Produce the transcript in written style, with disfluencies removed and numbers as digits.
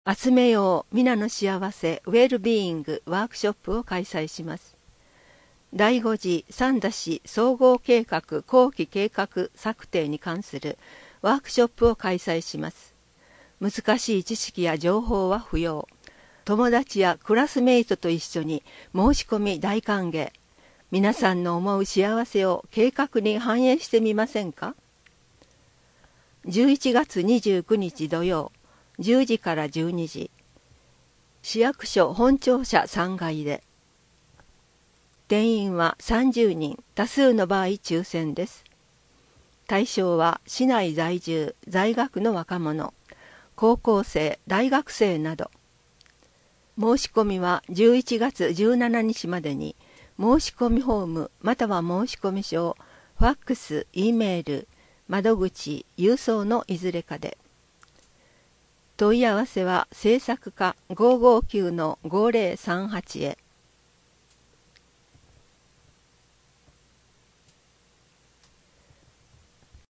集めよう皆の幸せウェルビーイングワークショップを開催します。第5次三田市総合計画後期計画策定に関するワークショップを開催します。難しい知識や情報は不要。友達やクラスメイトと一緒に申し込み大歓迎。皆さんの思う幸せを計画に反映してみませんか。11月29日土曜10時から12時、市役所本庁舎3階で。定員は30人、多数の場合抽選です。対象は市内在住、在学の若者、高校生、大学生など。申し込みは11月17日までに、申し込みフォームまたは申し込み書、ファックス、Eメール、窓口、郵送のいずれかで。問い合わせは制作課559-5038へ。